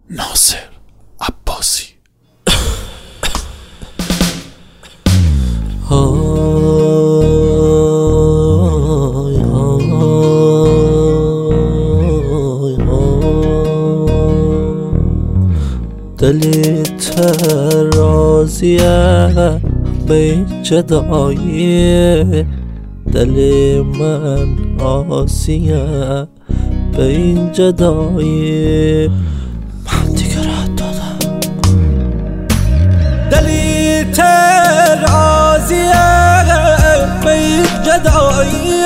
ناصر عباسی. دلی ترازیه به جدایی، دل من آسیه به این جدایی. من دیگه رد دادم. دلی ترازیه به این جدایی،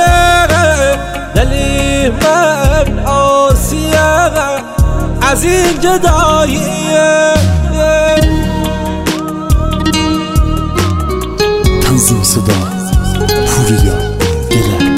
دلی من آسیه از این جدایی. تنظیم صدا پوریا دلک.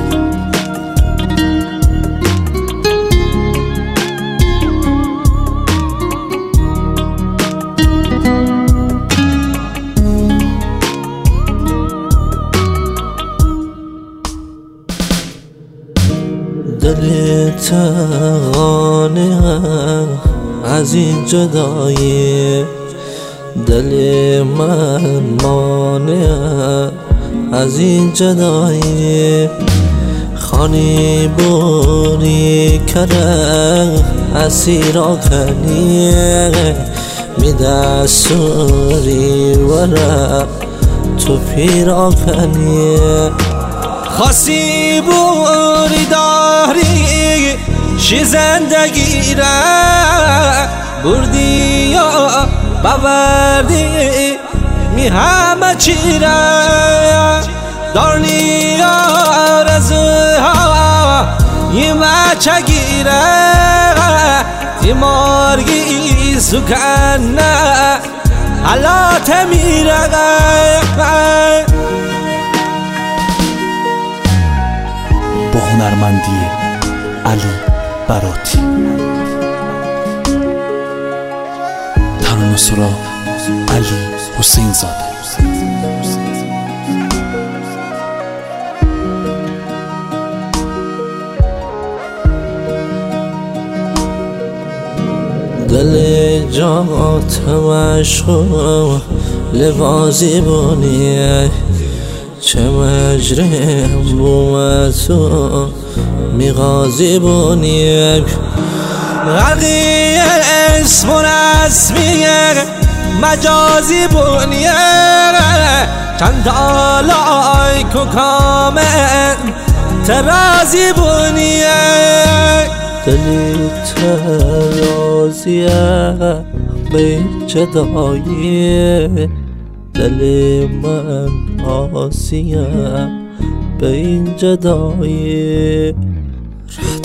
دل تغانه از این جدایی، دل من مانع از این جدایی. خانی بونی کره اسیرا کنی میده سوری وره تو پیرا کنی. خاصی بوری داری شی زندگی را بردی یا بوردی می همه چی را دارنی آرزوها یه مچه گیره یه مارگی سکنه حالات میره. با هنرمندی علی براتی. ترانه سرا علی حسین زاده. دل جات مشغول لبازی بونیه چه مجرم بومتو میغازی بونیه. غرقی اسم و رسمیه مجازی بونیه چند لایک و کامنت ترازی بونیه. دلی ترازیه به جدایی، دل من آسیه به این جدایی.